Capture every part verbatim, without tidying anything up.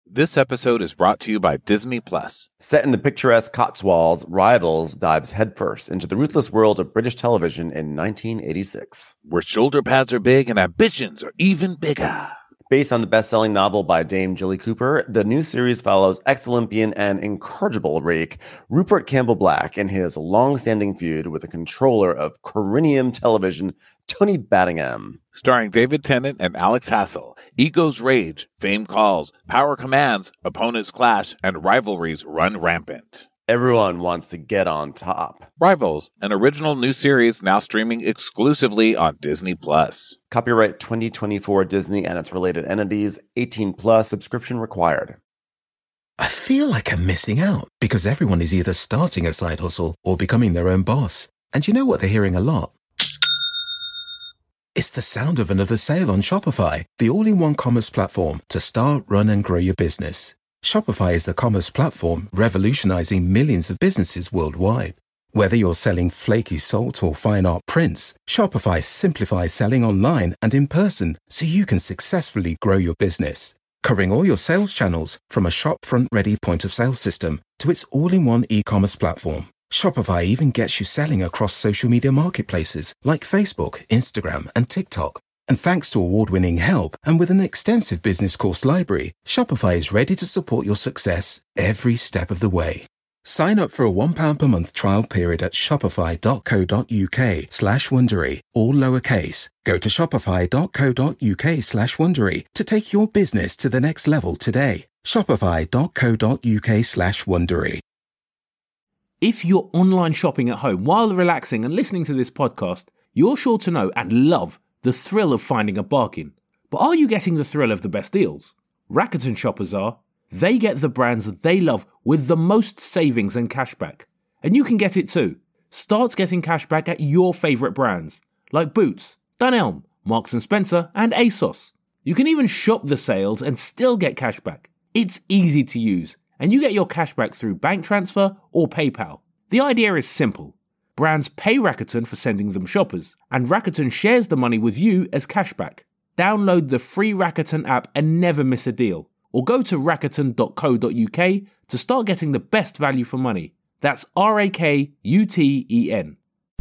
This episode is brought to you by Disney Plus. Set in the picturesque Cotswolds, Rivals dives headfirst into the ruthless world of British television in nineteen eighty-six. Where shoulder pads are big and ambitions are even bigger. Based on the best-selling novel by Dame Jilly Cooper, the new series follows ex-Olympian and incorrigible rake Rupert Campbell-Black in his long-standing feud with the controller of Corinium Television, Tony Battingham. Starring David Tennant and Alex Hassel, egos rage, fame calls, power commands, opponents clash, and rivalries run rampant. Everyone wants to get on top. Rivals, an original new series now streaming exclusively on Disney Plus. Copyright twenty twenty-four Disney and its related entities, eighteen plus, subscription required. I feel like I'm missing out because everyone is either starting a side hustle or becoming their own boss. And you know what they're hearing a lot? It's the sound of another sale on Shopify, the all-in-one commerce platform to start, run, and grow your business. Shopify is the commerce platform revolutionizing millions of businesses worldwide. Whether you're selling flaky salt or fine art prints, Shopify simplifies selling online and in person so you can successfully grow your business. Covering all your sales channels from a shop-front-ready point-of-sale system to its all-in-one e-commerce platform. Shopify even gets you selling across social media marketplaces like Facebook, Instagram, and TikTok. And thanks to award-winning help and with an extensive business course library, Shopify is ready to support your success every step of the way. Sign up for a one pound per month trial period at shopify.co.uk slash Wondery, all lowercase. Go to shopify.co.uk slash Wondery to take your business to the next level today. Shopify.co.uk slash Wondery. If you're online shopping at home while relaxing and listening to this podcast, you're sure to know and love the thrill of finding a bargain. But are you getting the thrill of the best deals? Rakuten shoppers are. They get the brands that they love with the most savings and cashback. And you can get it too. Start getting cashback at your favourite brands, like Boots, Dunelm, Marks and Spencer, and ASOS. You can even shop the sales and still get cashback. It's easy to use, and you get your cashback through bank transfer or PayPal. The idea is simple. Brands pay Rakuten for sending them shoppers, and Rakuten shares the money with you as cashback. Download the free Rakuten app and never miss a deal. Or go to rakuten dot co dot uk to start getting the best value for money. That's R A K U T E N.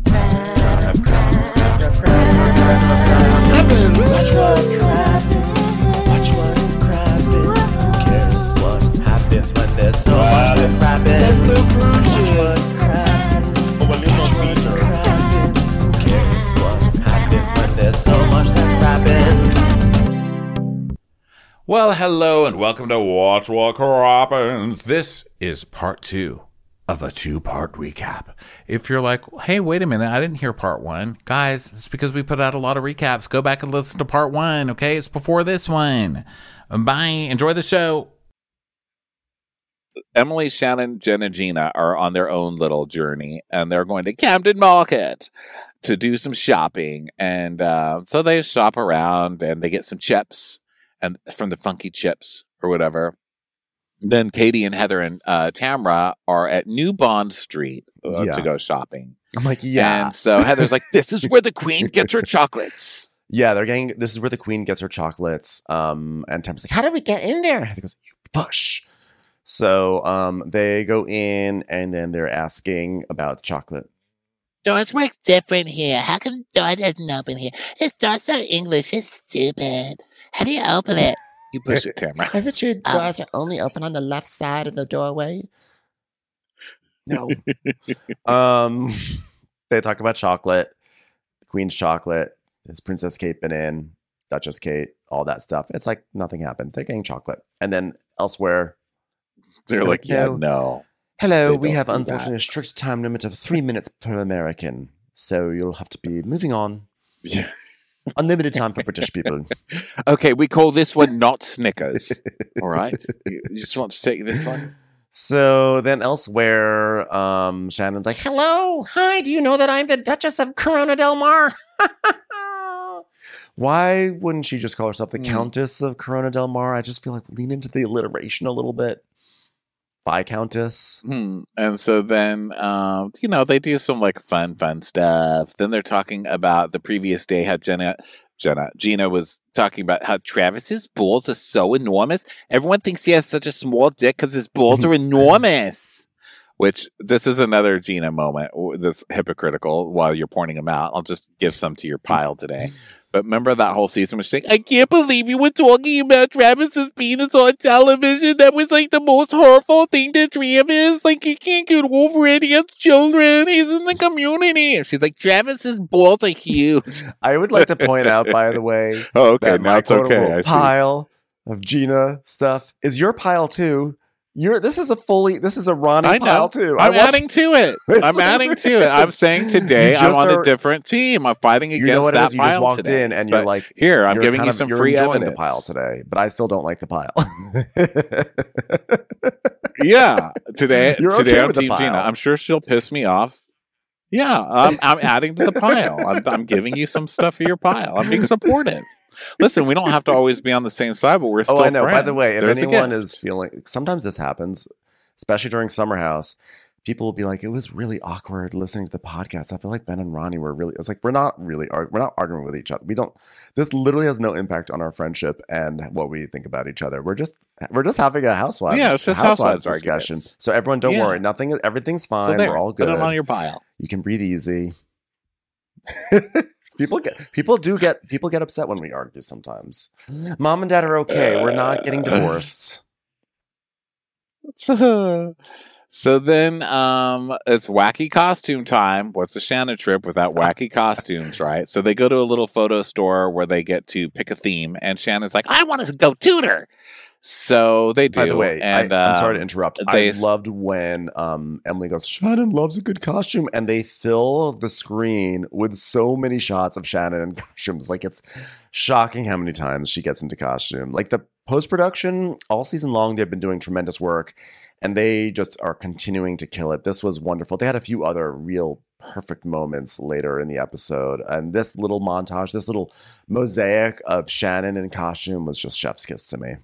Well, hello and welcome to Watch What Crappens. This is part two of a two-part recap. If you're like, hey, wait a minute, I didn't hear part one. Guys, it's because we put out a lot of recaps. Go back and listen to part one, okay? It's before this one. Bye. Enjoy the show. Emily, Shannon, Jen, and Gina are on their own little journey, and they're going to Camden Market to do some shopping. And uh, so they shop around, and they get some chips. And from the Funky Chips or whatever. Then Katie and Heather and uh, Tamra are at New Bond Street uh, Yeah. to go shopping. I'm like, yeah. And so Heather's like, this is where the queen gets her chocolates. Yeah, they're getting, this is where the queen gets her chocolates. Um, and Tamra's like, how do we get in there? He goes, you push. So um, they go in and then they're asking about the chocolate. Doors work different here. How come the door doesn't open here? This door's not English. It's stupid. How do you open it? You push it, Tamra. Isn't your doors are only open on the left side of the doorway? No. um, they talk about chocolate, the queen's chocolate. Has Princess Kate been in? Duchess Kate, all that stuff. It's like nothing happened. They're getting chocolate. And then elsewhere, They're like, yeah, no. hello, They we don't have do unfortunately that. a strict time limit of three minutes per American. So you'll have to be moving on. Yeah. Unlimited time for British people. Okay, we call this one not Snickers. All right? You you just want to take this one? So then elsewhere, um, Shannon's like, hello, hi, do you know that I'm the Duchess of Corona Del Mar? Why wouldn't she just call herself the Mm. Countess of Corona Del Mar? I just feel like lean into the alliteration a little bit. Viscountess. Hmm. And so then, um, you know, they do some like fun, fun stuff. Then they're talking about the previous day how Jenna, Jenna, Gina was talking about how Travis's balls are so enormous. Everyone thinks he has such a small dick because his balls are enormous. Which this is another Gina moment that's hypocritical while you're pointing them out. I'll just give some to your pile today. But remember that whole season was saying, I can't believe you were talking about Travis's penis on television. That was like the most hurtful thing to Travis. Like, you can't get over it. He has children. He's in the community. And she's like, Travis's balls are huge. I would like to point out, by the way, Oh, okay. that Now my it's okay. I see. pile of Gina stuff is your pile too. You're this is a fully this is a Ronnie I know. pile too. I'm I watched- adding to it. It's I'm like- adding to it. it's a- I'm saying today You I'm just on are- a different team. I'm fighting against You know what it that is? You just pile walked today. in and But you're like, here, I'm you're giving kind you of- some you're free enjoying evidence. the pile today, but I still don't like the pile. Yeah, today, You're today okay I'm with the Team Gina. pile. I'm sure she'll piss me off. Yeah, I'm, I'm adding to the pile. I'm, I'm giving you some stuff for your pile. I'm being supportive. Listen, we don't have to always be on the same side, but we're still Oh, I know. By friends. the way, if There's a anyone gift. is feeling, sometimes this happens, especially during Summer House. People will be like, "It was really awkward listening to the podcast." I feel like Ben and Ronnie were really. It's like we're not really arg- we're not arguing with each other. We don't. This literally has no impact on our friendship and what we think about each other. We're just we're just having a housewives. Yeah, it's just housewives arguments. So everyone, don't Yeah. worry. Nothing. Everything's fine. So there, we're all good. Put it on your pile. You can breathe easy. People get people do get people get upset when we argue sometimes. Mom and dad are okay. We're not getting divorced. So then um, it's wacky costume time. What's a Shannon trip without wacky costumes, right? So they go to a little photo store where they get to pick a theme, and Shannon's like, I want to go tutor. So they do. By the way, and, I, I'm um, sorry to interrupt. they I loved when um, Emily goes, Shannon loves a good costume. And they fill the screen with so many shots of Shannon in costumes. Like, it's shocking how many times she gets into costume. Like, the post-production, all season long, they've been doing tremendous work. And they just are continuing to kill it. This was wonderful. They had a few other real perfect moments later in the episode. And this little montage, this little mosaic of Shannon in costume was just chef's kiss to me.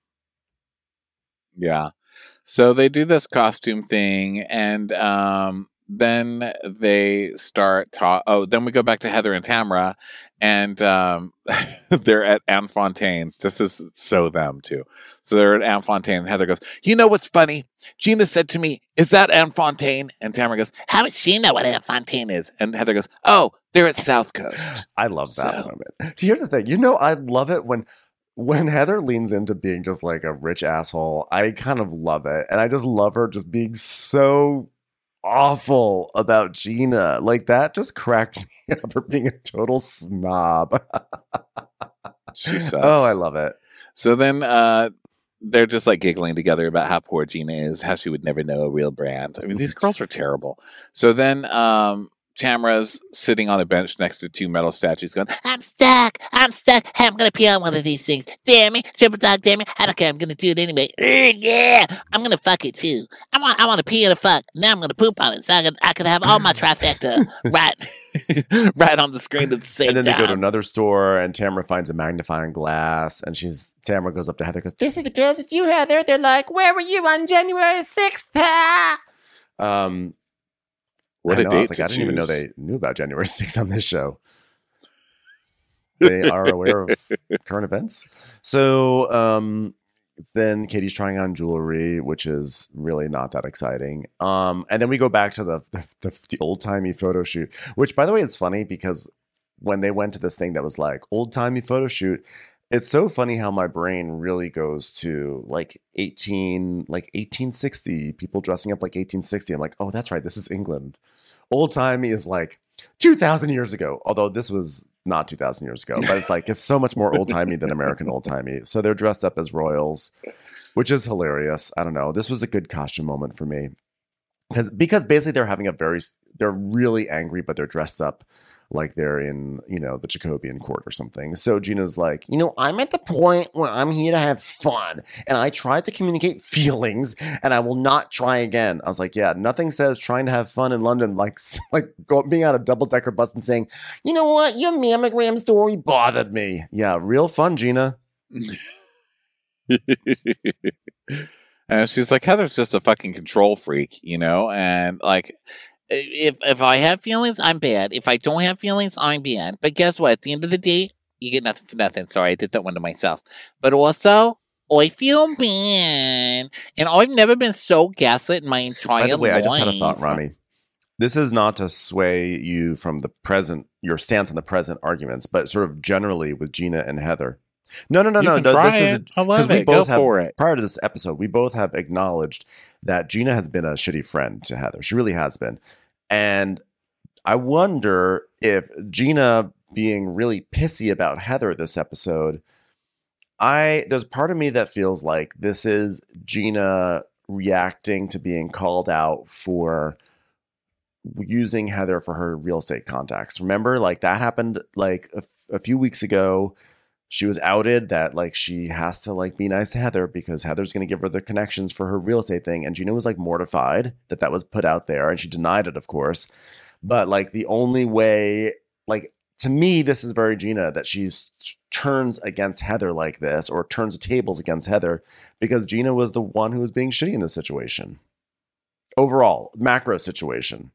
Yeah. So they do this costume thing, and um, then they start talk. Oh, then we go back to Heather and Tamra, and um, they're at Anne Fontaine. This is so them too. So they're at Anne Fontaine, and Heather goes, "You know what's funny? Gina said to me, is that Anne Fontaine?" And Tamra goes, How would she know what Anne Fontaine is? and Heather goes, "Oh, they're at South Coast." I love that So- moment. Here's the thing. You know, I love it when when Heather leans into being just like a rich asshole. I kind of love it. And I just love her just being so awful about Gina. Like, that just cracked me up for being a total snob. She sucks. Oh, I love it. So then uh, they're just like giggling together about how poor Gina is, how she would never know a real brand. I mean, these girls are terrible. So then um, Tamra's sitting on a bench next to two metal statues going, I'm stuck. I'm stuck. Hey, I'm going to pee on one of these things. Damn me. Triple dog, damn me. I don't care. I'm going to do it anyway. Ugh, yeah. I'm going to fuck it too. I want I want to pee and a fuck. Now I'm going to poop on it so I could, I could have all my trifecta right, right on the screen at the same And then they time. go to another store, and Tamra finds a magnifying glass, and she's Tamra goes up to Heather, and goes, "This is the girls that you Heather." They're like, "Where were you on January sixth?" Ah! Um, what I a know, date I was like, to I didn't even know choose. they knew about January sixth on this show. They are aware of current events. So um, then Katie's trying on jewelry, which is really not that exciting. Um, and then we go back to the the, the, the old timey photo shoot, which, by the way, is funny because when they went to this thing that was like old timey photo shoot, it's so funny how my brain really goes to like eighteen, like eighteen sixty, people dressing up like eighteen sixty. I'm like, oh, that's right, this is England. Old timey is like two thousand years ago, although this was not two thousand years ago, but it's like, it's so much more old timey than American old timey. So they're dressed up as royals, which is hilarious. I don't know. This was a good costume moment for me because, because basically they're having a very, they're really angry, but they're dressed up like they're in, you know, the Jacobean court or something. So Gina's like, you know, I'm at the point where I'm here to have fun, and I tried to communicate feelings, and I will not try again. I was like, yeah, nothing says trying to have fun in London like like go, being on a double-decker bus and saying, you know what, your mammogram story bothered me. Yeah, real fun, Gina. And she's like, Heather's just a fucking control freak, you know? And like, If if I have feelings, I'm bad. If I don't have feelings, I'm bad. But guess what? At the end of the day, you get nothing for nothing. Sorry, I did that one to myself. But also, I feel bad. And I've never been so gaslit in my entire By the way, life. I just had a thought, Rami. This is not to sway you from the present, your stance on the present arguments, but sort of generally with Gina and Heather. No, no, no, you no. can no try this is it. I love we it. Go both have, for it. Prior to this episode, we both have acknowledged that Gina has been a shitty friend to Heather. She really has been. And I wonder if Gina being really pissy about Heather this episode, I there's part of me that feels like this is Gina reacting to being called out for using Heather for her real estate contacts. Remember, like that happened like a, a few weeks ago. She was outed that like she has to like be nice to Heather because Heather's going to give her the connections for her real estate thing. And Gina was like mortified that that was put out there, and she denied it, of course. But like the only way, like to me, this is very Gina that she turns against Heather like this, or turns the tables against Heather because Gina was the one who was being shitty in this situation. Overall, macro situation.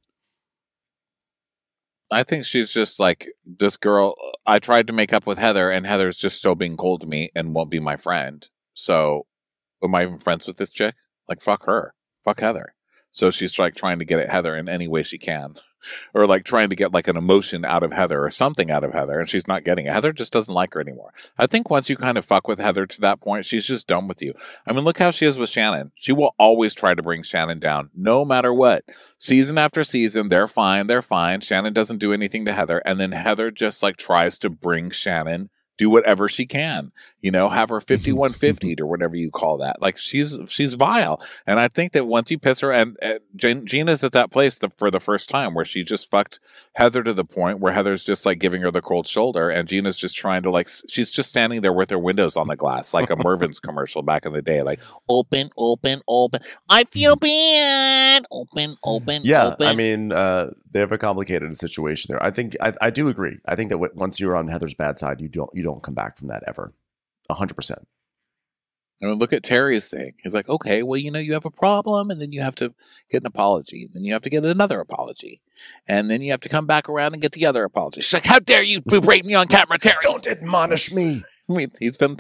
I think she's just like, this girl, I tried to make up with Heather, and Heather's just still being cold to me and won't be my friend. So, am I even friends with this chick? Like, fuck her. Fuck Heather. So she's like trying to get at Heather in any way she can. Or like trying to get like an emotion out of Heather or something out of Heather, and she's not getting it. Heather just doesn't like her anymore. I think once you kind of fuck with Heather to that point, she's just done with you. I mean, look how she is with Shannon. She will always try to bring Shannon down, no matter what. Season after season, they're fine, they're fine. Shannon doesn't do anything to Heather, and then Heather just like tries to bring Shannon, do whatever she can, you know, have her fifty-one fifty or whatever you call that. Like she's she's vile, and I think that once you piss her, and, and Jan- Gina's at that place the, for the first time where she just fucked Heather to the point where Heather's just like giving her the cold shoulder, and Gina's just trying to like she's just standing there with her windows on the glass like a Mervin's commercial back in the day, like open, open, open. I feel bad. Open, open, Yeah, open. I mean, uh, they have a complicated situation there. I think I, I do agree. I think that w- once you're on Heather's bad side, you don't you don't come back from that ever. A hundred percent. I mean, look at Terry's thing. He's like, okay, well, you know, you have a problem, and then you have to get an apology. Then you have to get another apology. And then you have to come back around and get the other apology. She's like, how dare you berate me on camera, Terry? Don't admonish me. I mean, he's been...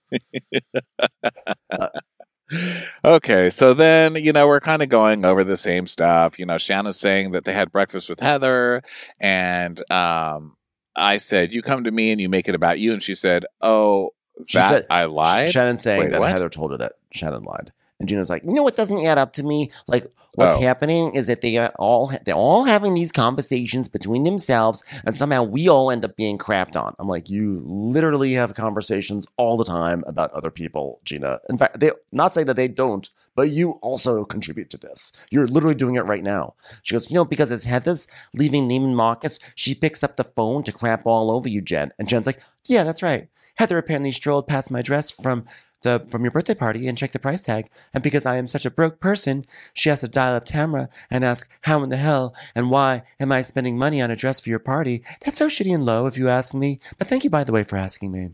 Okay, so then, you know, we're kind of going over the same stuff. You know, Shanna's saying that they had breakfast with Heather, and um, I said, you come to me and you make it about you. And she said, oh, She that said- I lied? Shannon's saying Wait, that what? Heather told her that Shannon lied, and Gina's like, You know what doesn't add up to me? Like what's Oh. happening is that they are all they're all having these conversations between themselves, and somehow we all end up being crapped on. I'm like, you literally have conversations all the time about other people, Gina. In fact, they not saying that they don't, but you also contribute to this. You're literally doing it right now. She goes, you know, because as Heather's leaving Neiman Marcus, she picks up the phone to crap all over you, Jen. And Jen's like, yeah, that's right. Heather apparently strolled past my dress from the from your birthday party and checked the price tag. And because I am such a broke person, she has to dial up Tamara and ask, how in the hell and why am I spending money on a dress for your party? That's so shitty and low, if you ask me. But thank you, by the way, for asking me.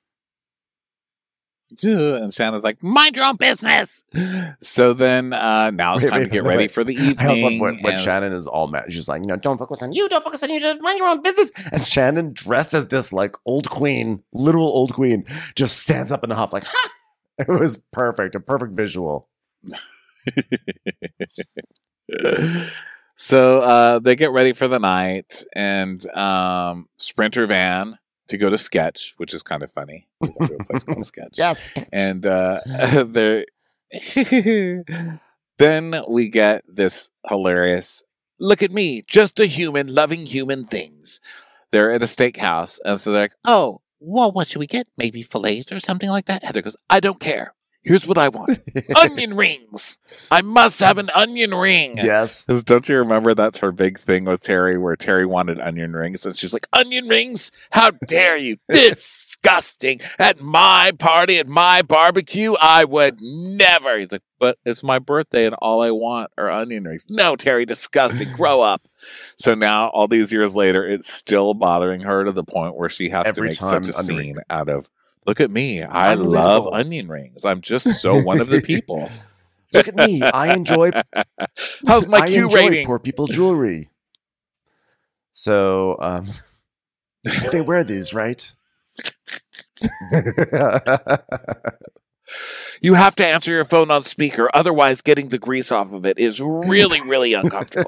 And Shanna's like, mind your own business. So then uh, now it's Wait, time wait, to get wait, ready wait. for the I also love evening. when, when and- Shannon is all mad. She's like, you know, don't focus on you. You don't focus on you, just mind your own business. And Shannon, dressed as this like old queen, literal old queen, just stands up in the huff like, ha! It was perfect, a perfect visual. So uh, they get ready for the night, and um, Sprinter van to go to Sketch, which is kind of funny. We go to a place called Sketch. Yes. And uh, they're then we get this hilarious, look at me, just a human loving human things. They're at a steakhouse, and so they're like, oh, well, what should we get? Maybe fillets or something like that? Heather goes, I don't care. Here's what I want. Onion rings. I must have an onion ring. Yes. 'Cause don't you remember that's her big thing with Terry, where Terry wanted onion rings, and she's like, onion rings? How dare you? Disgusting. At my party, at my barbecue, I would never. He's like, but it's my birthday, and all I want are onion rings. No, Terry, disgusting. Grow up. So now, all these years later, it's still bothering her to the point where she has Every to make time such a onion scene out of, look at me. I Unbelievable. love onion rings. I'm just so one of the people. Look at me. I enjoy How's my I Q enjoy rating? poor people jewelry. So um, they wear these, right? You have to answer your phone on speaker, otherwise getting the grease off of it is really, really uncomfortable.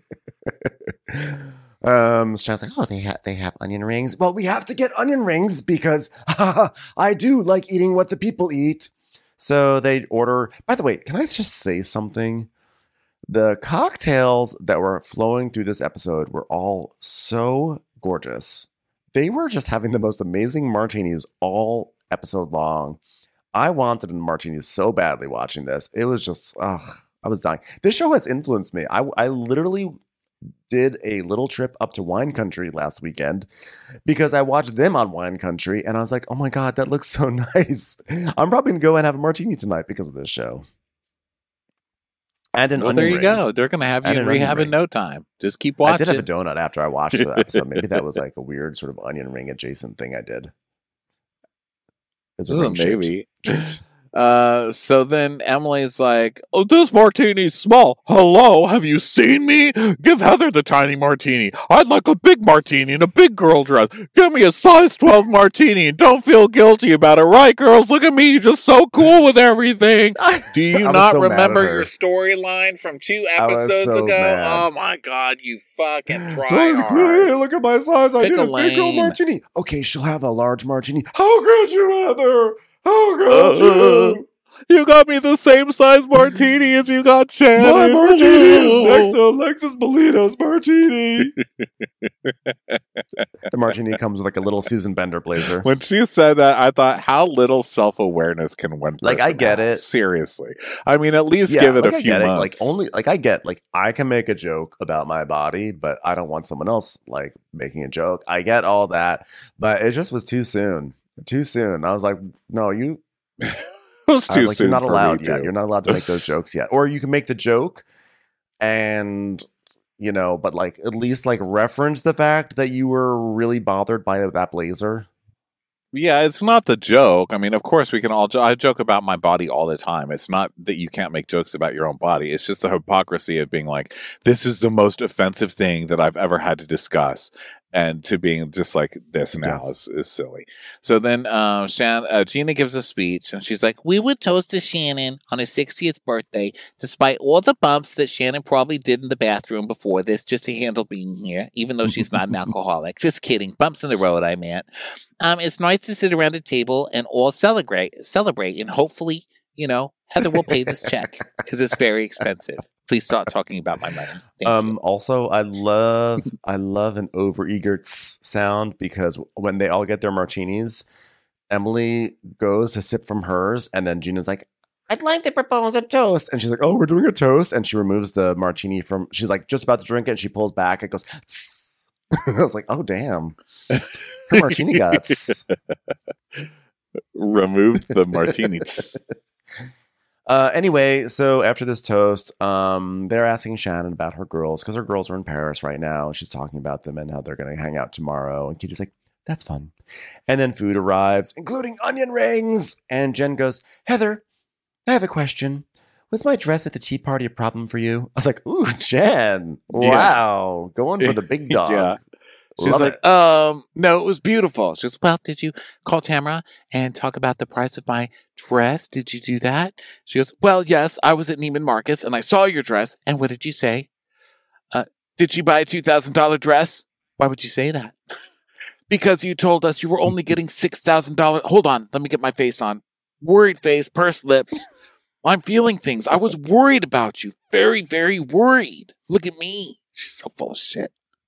um, Stan's like, oh, they have they have onion rings. Well, we have to get onion rings because I do like eating what the people eat. So they order. By the way, can I just say something? The cocktails that were flowing through this episode were all so gorgeous. They were just having the most amazing martinis all episode long. I wanted a martini so badly watching this. It was just, ugh, I was dying. This show has influenced me. I, I literally did a little trip up to Wine Country last weekend because I watched them on Wine Country and I was like, oh my God, that looks so nice. I'm probably going to go and have a martini tonight because of this show. And an Well, onion there you ring. go. They're going to have you And in an onion rehab in ring. no time. Just keep watching. I did have a donut after I watched the episode. Maybe that was like a weird sort of onion ring adjacent thing I did. It was a Oh, ring-shaped maybe. treat. Uh, so then Emily's like, oh, this martini's small. Hello, have you seen me? Give Heather the tiny martini. I'd like a big martini in a big girl dress. Give me a size twelve martini and don't feel guilty about it, right, girls? Look at me, just so cool with everything. Do you I was not so mad at remember her. your storyline from two I was episodes so ago? mad. Oh my God, you fucking try Don't hard. look at my size. I Pick did a a big girl lane. martini. Okay, she'll have a large martini. How could you, Heather? How could you? You got me the same size martini as you got Shannon. My martini is next to Alexis Molina's martini. The martini comes with like a little Susan Bender blazer. When she said that, I thought, how little self-awareness can one Like, person I get have? it. Seriously. I mean, at least Yeah, give it like a I few get it. months. Like only, like I get, like I can make a joke about my body, but I don't want someone else like making a joke. I get all that, but it just was too soon. Too soon. I was like, no, you. It was I too was like, soon you're not for allowed me, yet. too. You're not allowed to make those jokes yet. Or you can make the joke and, you know, but like at least like reference the fact that you were really bothered by that blazer. Yeah, it's not the joke. I mean, of course, we can all. Jo- I joke about my body all the time. It's not that you can't make jokes about your own body. It's just the hypocrisy of being like, this is the most offensive thing that I've ever had to discuss. And to being just like this now is, is silly. So then uh, Shan- uh, Gina gives a speech and she's like, We would toast to Shannon on his sixtieth birthday, despite all the bumps that Shannon probably did in the bathroom before this just to handle being here, even though she's not an alcoholic. Just kidding. Bumps in the road, I meant. Um, it's nice to sit around a table and all celebrate, celebrate, and hopefully, you know, Heather will pay this check because it's very expensive. Please stop talking about my money. Thank Um, you. also, I love I love an overeager tss sound because when they all get their martinis, Emily goes to sip from hers, and then Gina's like, "I'd like to propose a toast," and she's like, "Oh, we're doing a toast," and she removes the martini from. She's like just about to drink it, and she pulls back. It goes. Tss. I was like, "Oh, damn, her martini guts." remove the martinis. Uh, anyway, so after this toast, um, they're asking Shannon about her girls because her girls are in Paris right now. She's talking about them and how they're going to hang out tomorrow. And Kitty's like, that's fun. And then food arrives, including onion rings. And Jen goes, Heather, I have a question. Was my dress at the tea party a problem for you? I was like, ooh, Jen. Yeah. Wow. Going for the big dog. Yeah. She's Love like, it. um, no, it was beautiful. She goes, well, did you call Tamara and talk about the price of my dress? Did you do that? She goes, well, yes, I was at Neiman Marcus and I saw your dress. And what did you say? Uh, did she buy a two thousand dollars dress? Why would you say that? Because you told us you were only getting six thousand dollars. Hold on. Let me get my face on. Worried face, pursed lips. I'm feeling things. I was worried about you. Very, very worried. Look at me. She's so full of shit.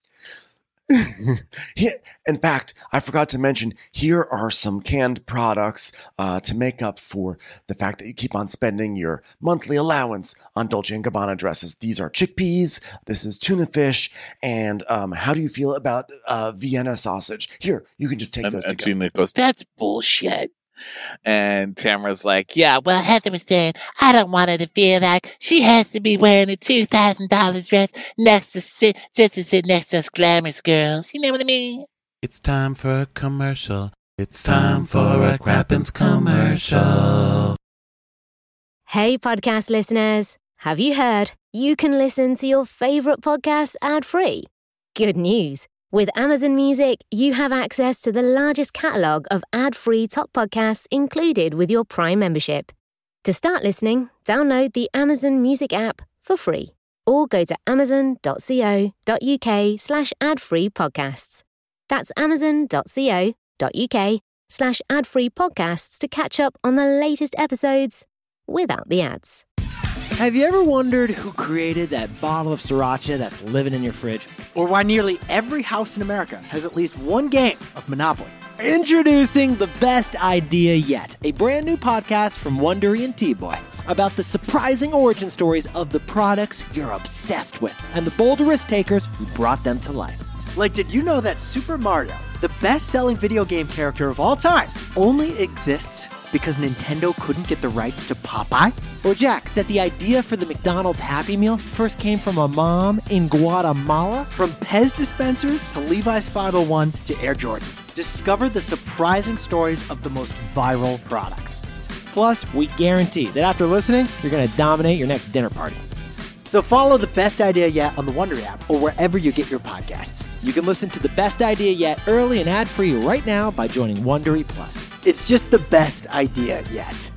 Here, in fact, I forgot to mention, here are some canned products uh, to make up for the fact that you keep on spending your monthly allowance on Dolce and Gabbana dresses. These are chickpeas, this is tuna fish, and um, how do you feel about uh, Vienna sausage? Here, you can just take And, those and together. Gina goes, That's bullshit. and Tamara's like, yeah, Well, Heather was saying, I don't want her to feel like she has to be wearing a two thousand dollars dress next to sit, just to sit next to us glamorous girls. You know what I mean? It's time for a commercial. It's time for a Crappens commercial. Hey, podcast listeners. Have you heard? You can listen to your favorite podcasts ad-free. Good news. With Amazon Music, you have access to the largest catalog of ad-free top podcasts included with your Prime membership. To start listening, download the Amazon Music app for free or go to amazon.co.uk slash ad-free podcasts. That's amazon.co.uk slash ad-free podcasts to catch up on the latest episodes without the ads. Have you ever wondered who created that bottle of sriracha that's living in your fridge? Or why nearly every house in America has at least one game of Monopoly? Introducing The Best Idea Yet, a brand new podcast from Wondery and T-Boy about the surprising origin stories of the products you're obsessed with and the bold risk takers who brought them to life. Like, did you know that Super Mario, the best-selling video game character of all time, only exists because Nintendo couldn't get the rights to Popeye? Or Jack, that the idea for the McDonald's Happy Meal first came from a mom in Guatemala? From Pez dispensers to Levi's five oh ones to Air Jordans, discover the surprising stories of the most viral products. Plus, we guarantee that after listening, you're going to dominate your next dinner party. So follow The Best Idea Yet on the Wondery app or wherever you get your podcasts. You can listen to The Best Idea Yet early and ad-free right now by joining Wondery Plus. It's just the best idea yet.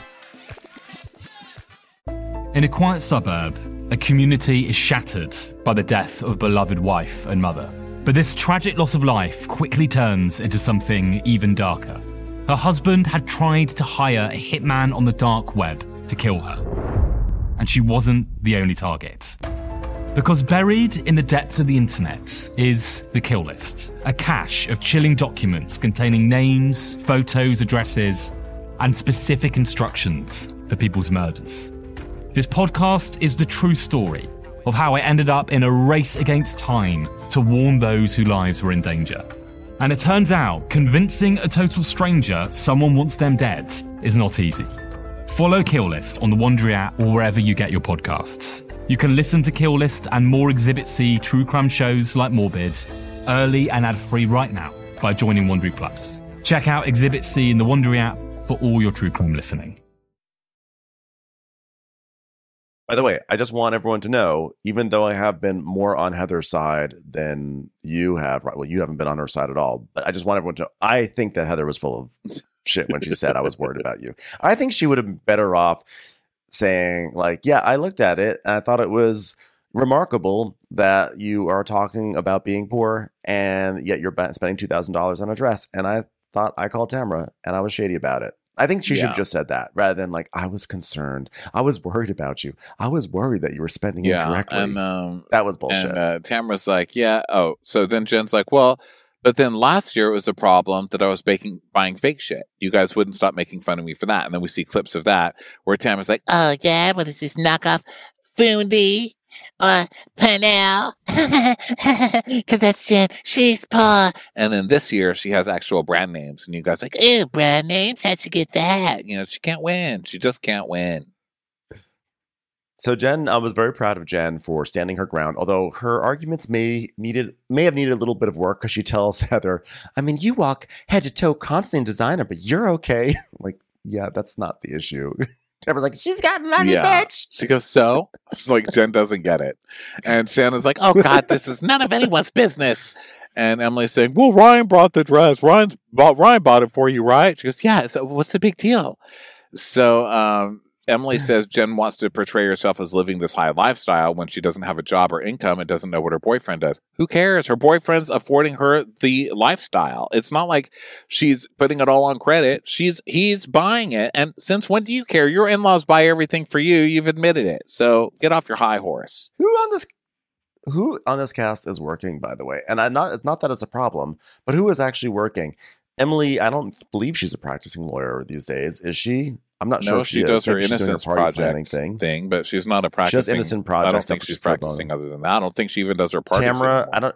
In a quiet suburb, a community is shattered by the death of a beloved wife and mother. But this tragic loss of life quickly turns into something even darker. Her husband had tried to hire a hitman on the dark web to kill her. And she wasn't the only target. Because buried in the depths of the internet is the kill list, a cache of chilling documents containing names, photos, addresses, and specific instructions for people's murders. This podcast is the true story of how I ended up in a race against time to warn those whose lives were in danger. And it turns out, convincing a total stranger someone wants them dead is not easy. Follow Kill List on the Wondery app or wherever you get your podcasts. You can listen to Kill List and more Exhibit C true crime shows like Morbid, early and ad-free right now by joining Wondery Plus. Check out Exhibit C in the Wondery app for all your true crime listening. By the way, I just want everyone to know, even though I have been more on Heather's side than you have, right? Well, you haven't been on her side at all, but I just want everyone to know, I think that Heather was full of shit when she said I was worried about you. I think she would have been better off saying, like, yeah, I looked at it and I thought it was remarkable that you are talking about being poor and yet you're spending two thousand dollars on a dress. And I thought I called Tamara and I was shady about it. I think she yeah. should have just said that rather than like, I was concerned. I was worried about you. I was worried that you were spending yeah, incorrectly. And, um, that was bullshit. And uh, Tamara's like, yeah. Oh, so then Jen's like, well, but then last year it was a problem that I was baking, buying fake shit. You guys wouldn't stop making fun of me for that. And then we see clips of that where Tamara's like, oh, yeah, what is this knockoff? Fundi or Panel? Because that's Jen. She's poor. And then this year she has actual brand names. And you guys are like, ew, brand names? How'd you get that? You know, she can't win. She just can't win. So Jen, I was very proud of Jen for standing her ground, although her arguments may needed may have needed a little bit of work because she tells Heather, I mean, you walk head to toe constantly in designer, but you're okay. Like, yeah, that's not the issue. Trevor's like, she's got money, yeah. bitch. She goes, so? It's like, Jen doesn't get it. And Shannon's like, oh, God, this is none of anyone's business. And Emily's saying, well, Ryan brought the dress. Ryan's bought, Ryan bought it for you, right? She goes, yeah, so what's the big deal? So, um, Emily says Jen wants to portray herself as living this high lifestyle when she doesn't have a job or income and doesn't know what her boyfriend does. Who cares? Her boyfriend's affording her the lifestyle. It's not like she's putting it all on credit. She's he's buying it. And since when do you care? Your in-laws buy everything for you. You've admitted it. So get off your high horse. Who on this who on this cast is working, by the way? And I not it's not that it's a problem, but who is actually working? Emily, I don't believe she's a practicing lawyer these days. Is she? I'm not sure no, if she, she does is. her She's Innocence her Project thing. thing, but she's not a practicing. She does Innocent Project. I don't think she's practicing other than that. I don't think she even does her parties Tamara, anymore. I don't.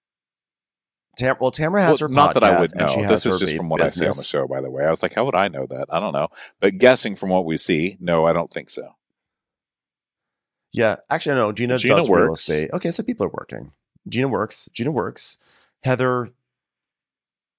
Tam, well, Tamara has well, her not podcast. that I would know. She This has is just from what business. I see on the show, by the way. I was like, how would I know that? I don't know. But guessing from what we see, no, I don't think so. Yeah, actually, no. Gina, Gina does works. real estate. Okay, so people are working. Gina works. Gina works. Heather.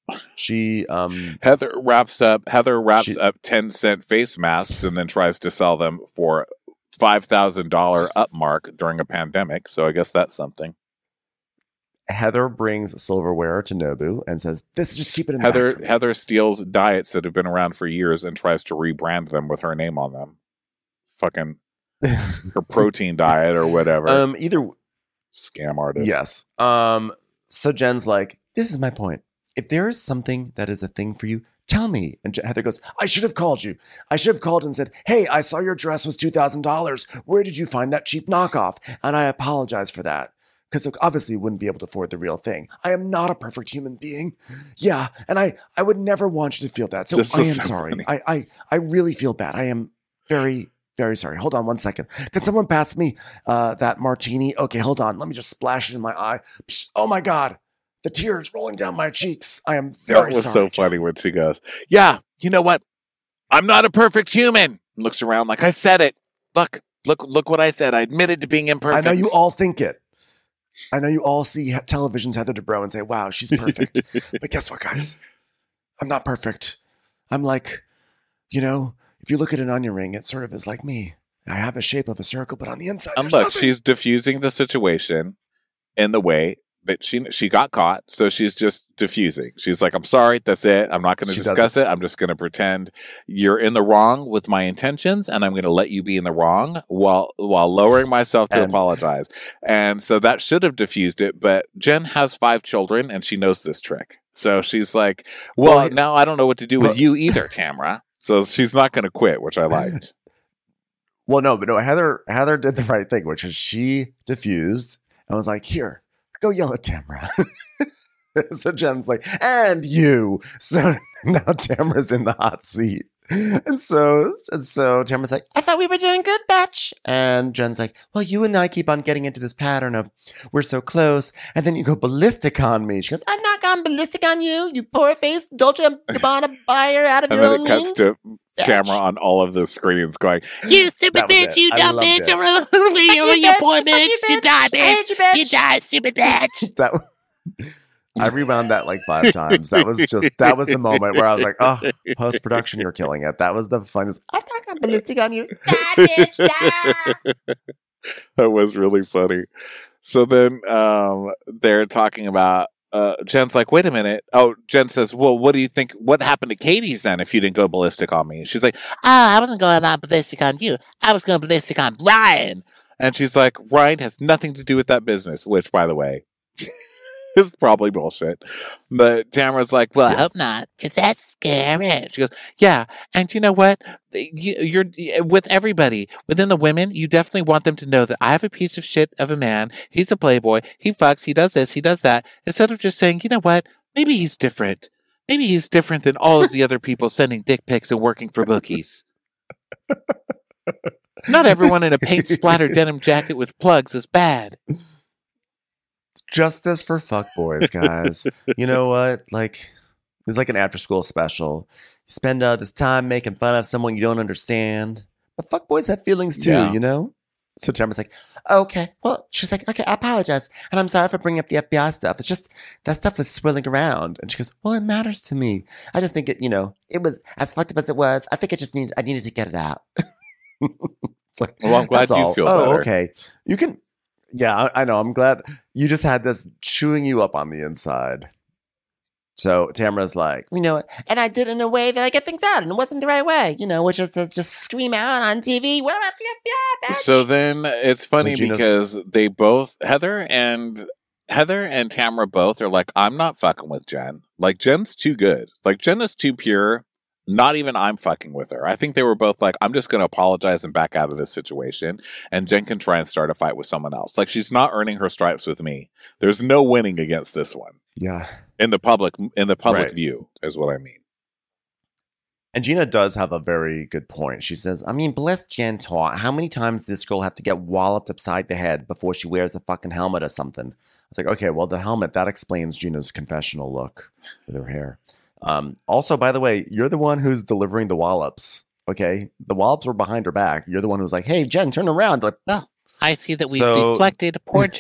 She um Heather wraps up. Heather wraps She- up ten cent face masks and then tries to sell them for five thousand dollar upmark during a pandemic. So I guess that's something. Heather brings silverware to Nobu and says, "This is just keep it in the Heather back for me." Heather steals diets that have been around for years and tries to rebrand them with her name on them. Fucking her protein diet or whatever. um either Scam artist. yes. Um so Jen's like, "This is my point. If there is something that is a thing for you, tell me." And Je- Heather goes, "I should have called you. I should have called and said, 'Hey, I saw your dress was two thousand dollars. Where did you find that cheap knockoff?' And I apologize for that. Because obviously you wouldn't be able to afford the real thing. I am not a perfect human being. Yeah, and I, I would never want you to feel that. So This I am is so sorry. funny. I, I, I really feel bad. I am very, very sorry. Hold on one second. Can someone pass me uh, that martini? Okay, hold on. Let me just splash it in my eye. Psh, oh my God. The tears rolling down my cheeks. I am very That was sorry. so Jen. funny when she goes, "Yeah, you know what? I'm not a perfect human." And looks around like, "I said it. Look, look, look what I said. I admitted to being I imperfect." know you all think it. I know you all see he- television's Heather Dubrow and say, "Wow, she's perfect." But guess what, guys? I'm not perfect. I'm like, you know, if you look at an onion ring, it sort of is like me. I have a shape of a circle, but on the inside, And there's look, nothing. she's diffusing the situation in the way that she she got caught. So she's just diffusing. She's like, "I'm sorry. That's it. I'm not going to She discuss it. I'm just going to pretend you're in the wrong with my intentions, and I'm going to let you be in the wrong while while lowering myself to And- apologize." And so that should have diffused it. But Jen has five children, and she knows this trick. So she's like, "Well, Well, now I don't know what to do with well- you either, Tamara." So she's not going to quit, which I liked. Well, no, but no, Heather Heather did the right thing, which is she diffused and was like, "Here, go yell at Tamara." So Jen's like, "And you." So now Tamara's in the hot seat. And so and so Tamara's like, "I thought we were doing good, bitch." And Jen's like, "Well, you and I keep on getting into this pattern of we're so close, and then you go ballistic on me." She goes, "I'm not gone ballistic on you, you poor face Dolce and Gabbana buyer out of And your then own it cuts means." to Bitch. Tamara on all of the screens going, You stupid That was bitch, it. you I dumb loved bitch, it. you, you, you poor Fuck you, bitch, you bitch. die, I bitch. hate you, bitch. You die, stupid bitch. That I rewound that like five times. That was just that was the moment where I was like, "Oh, post production, you're killing it." That was the funnest. I'm not gonna ballistic on you. Die, bitch, die. That was really funny. So then um, they're talking about, uh, Jen's like, "Wait a minute." Oh, Jen says, "Well, what do you think? What happened to Katie's then if you didn't go ballistic on me?" She's like, Oh, I wasn't going on ballistic on you. I was going ballistic on Brian. and she's like, "Ryan has nothing to do with that business," which, by the way, is probably bullshit. But Tamara's like, Well, "Well, I hope not, because that's scary. she goes, yeah, and you know what? You, you're with everybody within the women. You definitely want them to know that I have a piece of shit of a man. He's a playboy. He fucks. He does this. He does that. Instead of just saying, you know what? Maybe he's different. Maybe he's different than all of the other people sending dick pics and working for bookies. Not everyone in a paint splattered denim jacket with plugs is bad." Justice for fuckboys, guys. You know what? Like, it's like an after school special. You spend uh, this time making fun of someone you don't understand. But fuckboys have feelings too, Yeah. you know? So Tamara's like, Okay. Well, she's like, okay, I apologize. And I'm sorry for bringing up the F B I stuff. It's just that stuff was swirling around. And she goes, well, it matters to me. I just think it, you know, it was as fucked up as it was. I think I just needed I needed to get it out. It's like, Well, I'm glad that's you all. feel oh, better. okay. You can, yeah, I, I know. I'm glad you just had this chewing you up on the inside. So Tamara's like, You know, and I did it in a way that I get things out, and it wasn't the right way, you know, which is to just scream out on T V, what about the F B I, bitch? So then it's funny Gina's- because they both, Heather and Heather and Tamara both are like, "I'm not fucking with Jen. Like, Jen's too good. Like, Jen is too pure. Not even I'm fucking with her." I think they were both like, "I'm just going to apologize and back out of this situation. And Jen can try and start a fight with someone else. Like, she's not earning her stripes with me. There's no winning against this one yeah. in the public, in the public Right. view is what I mean." And Gina does have a very good point. She says, I mean, bless Jen's heart. How many times does this girl have to get walloped upside the head before she wears a fucking helmet or something? it's like, okay, well, the helmet, that explains Gina's confessional look with her hair. Um, also, by the way, you're the one who's delivering the wallops. Okay. The wallops were behind her back. You're the one who's like, hey, Jen, turn around. Like, I see that we've So- deflected poor Jen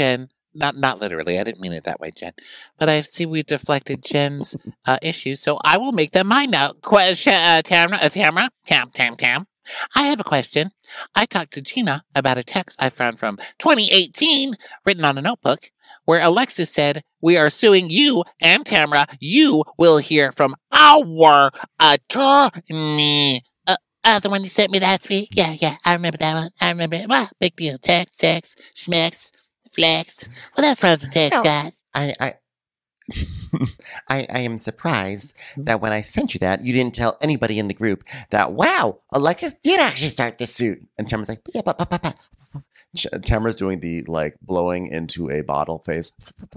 not not literally. I didn't mean it that way, Jen. But I see we deflected Jen's uh, issues, so I will make them mine now. Question, uh, Tamara, uh, Tamara, Tam, Tam, Tam. I have a question. I talked to Gina about a text I found from twenty eighteen, written on a notebook, where Alexis said, "We are suing you and Tamara. You will hear from our attorney." Uh, uh, the one you sent me last week? Yeah, yeah, I remember that one. I remember it. Well, big deal. Text, sex, schmex, flex. Well, that's pros and text, guys. I, I, I, I am surprised that when I sent you that, you didn't tell anybody in the group that, wow, Alexis did actually start this suit. And Tamara's like, yeah, but, but, but, but. Tamara's doing the like blowing into a bottle face.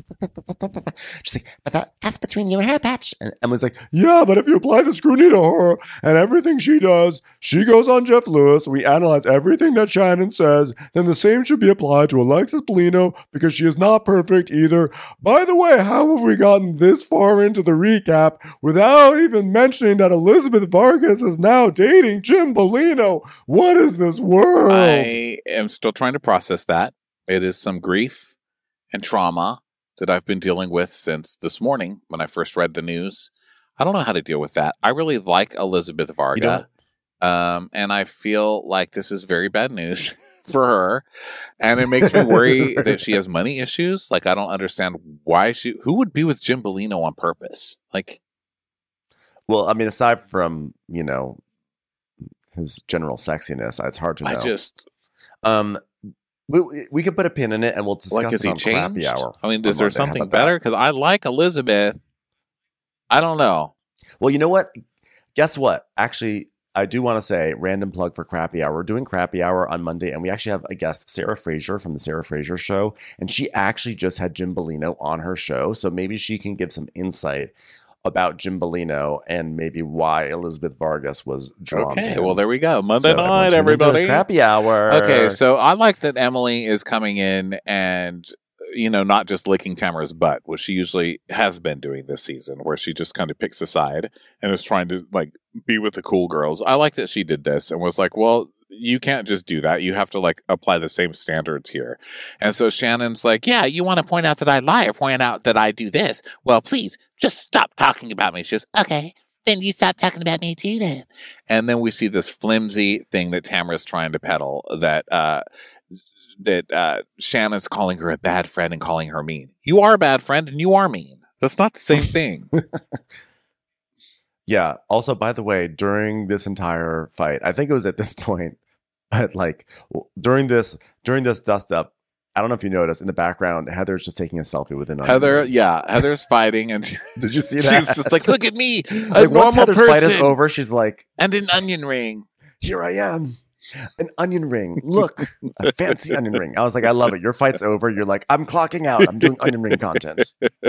She's like, but that, that's between you and her, Patch. And Emma's like, yeah, but if you apply the scrutiny to her and everything she does, she goes on Jeff Lewis. We analyze everything that Shannon says. Then the same should be applied to Alexis Bellino because she is not perfect either. By the way, how have we gotten this far into the recap without even mentioning that Elizabeth Vargas is now dating Jim Bellino? What is this world? I am still trying to process that. It is some grief and trauma that I've been dealing with since this morning when I first read the news. I don't know how to deal with that. I really like Elizabeth Varga, um, and I feel like this is very bad news for her, and it makes me worry that she has money issues. Like, I don't understand why she, who would be with Jim Bellino on purpose? Like, well, I mean, aside from, you know, his general sexiness, it's hard to know. I just, um, We, we could put a pin in it and we'll discuss like, is it he on changed? Crappy Hour. I mean, is there Monday. How something about better? that? Because I like Elizabeth. I don't know. Well, you know what? Guess what? Actually, I do want to say, random plug for Crappy Hour. We're doing Crappy Hour on Monday, and we actually have a guest, Sarah Fraser from the Sarah Fraser Show, and she actually just had Jim Bellino on her show, so maybe she can give some insight about Jim Bellino and maybe why Elizabeth Vargas was drawn to Okay, him. well, there we go. Monday So night, tune into everybody. Crappy Hour. Okay, so I like that Emily is coming in and, you know, not just licking Tamara's butt, which she usually has been doing this season, where she just kind of picks a side and is trying to, like, be with the cool girls. I like that she did this and was like, well, you can't just do that. You have to, like, apply the same standards here. And so Shannon's like, yeah, you want to point out that I lie or point out that I do this? Well, please, just stop talking about me. She's Okay, then you stop talking about me too then. And then we see this flimsy thing that Tamara's trying to peddle that uh, that uh, Shannon's calling her a bad friend and calling her mean. You are a bad friend and you are mean. That's not the same thing. Yeah. Also, by the way, during this entire fight, I think it was at this point, but like w- during this during this dust up, I don't know if you noticed in the background, Heather's just taking a selfie with an onion Heather, rings. yeah, Heather's fighting and she, Did you see she's that? just like, look at me, a like once normal Heather's person fight is over, she's like, and an onion ring. here I am. An onion ring. Look, a fancy onion ring. I was like, I love it. Your fight's over. You're like, I'm clocking out. I'm doing onion ring content.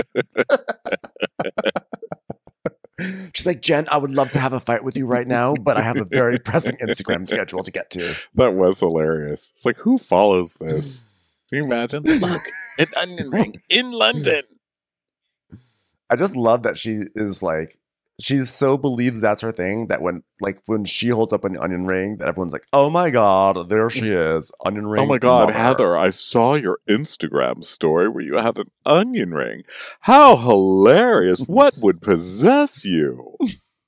She's like, Jen, I would love to have a fight with you right now, but I have a very pressing Instagram schedule to get to. That was hilarious. It's like, who follows this? Can you imagine? Look, an onion ring in London. I just love that she is like, she so believes that's her thing that when like when she holds up an onion ring, that everyone's like, oh my God, there she is. Onion ring. Oh my God, mother. Heather, I saw your Instagram story where you had an onion ring. How hilarious. What would possess you?